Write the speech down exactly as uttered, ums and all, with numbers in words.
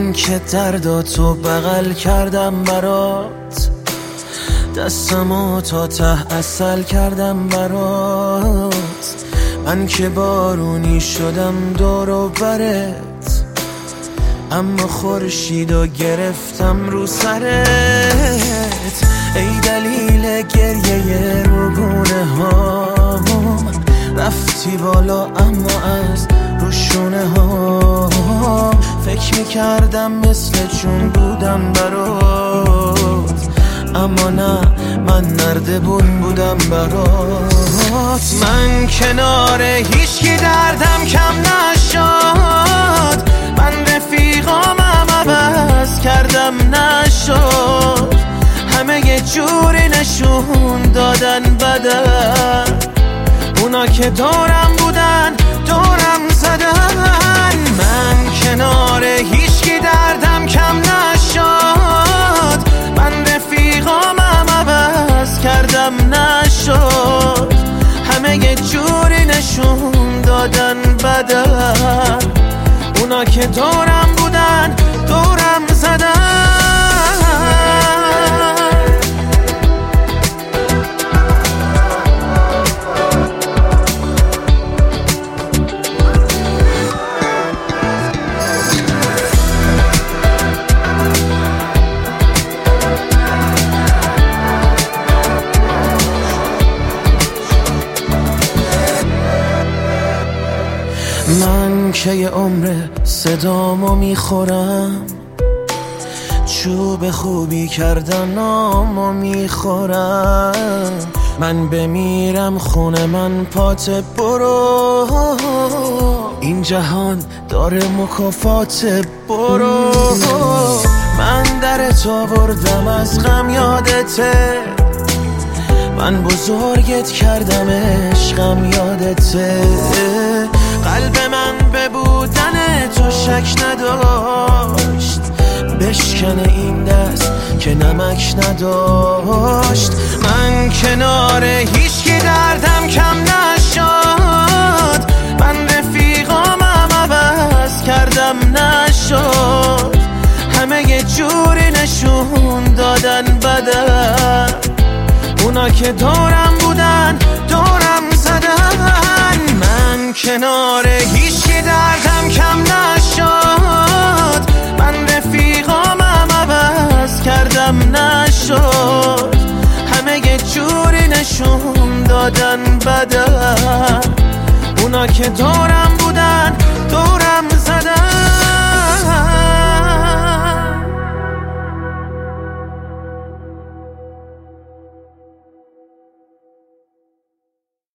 من که درداتو بغل کردم برات، دستمو تا ته اصل کردم برات. من که بارونی شدم دور و برت، اما خورشیدو گرفتم رو سرت. ای دلیل گریه روگونه هام، رفتی بالا اما از روشونه ها. فکر میکردم مثل چون بودم برات، اما نه، من نردبون بودم برات. من کنار هیچکی دردم کم نشد، من رفیقامم عوض کردم نشد. همه یه جوری نشون دادن بدن، اونا که دورم بودن دورم زدن. من کنار هیچکی دردم کم نشد، من رفیقامم عوض کردم نشد. همه یه جوری نشون دادن بدن، اونا که دورم بودن دورم زدن. من که یه عمر صدامو میخورم، چوب خوبی کردن نامو میخورم. من بمیرم خونه من پات برو، این جهان داره مکافات برو. من در تو بردم از غم یادته، من بزرگت کردم عشقم یادته. قلب من به بودن تو شک نداشت، بشکنه این دست که نمک نداشت. من کنار هیچکی دردم کم نشد، من رفیقامم عوض کردم نشد. همه یه جوری نشون دادن بدن، اونا که دورم بودن دورم زدن. من کنار هیچکی دردم کم نشد، من رفیقامم عوض کردم نشد. همه یه جوری نشون دادن بدن، اونا که دورم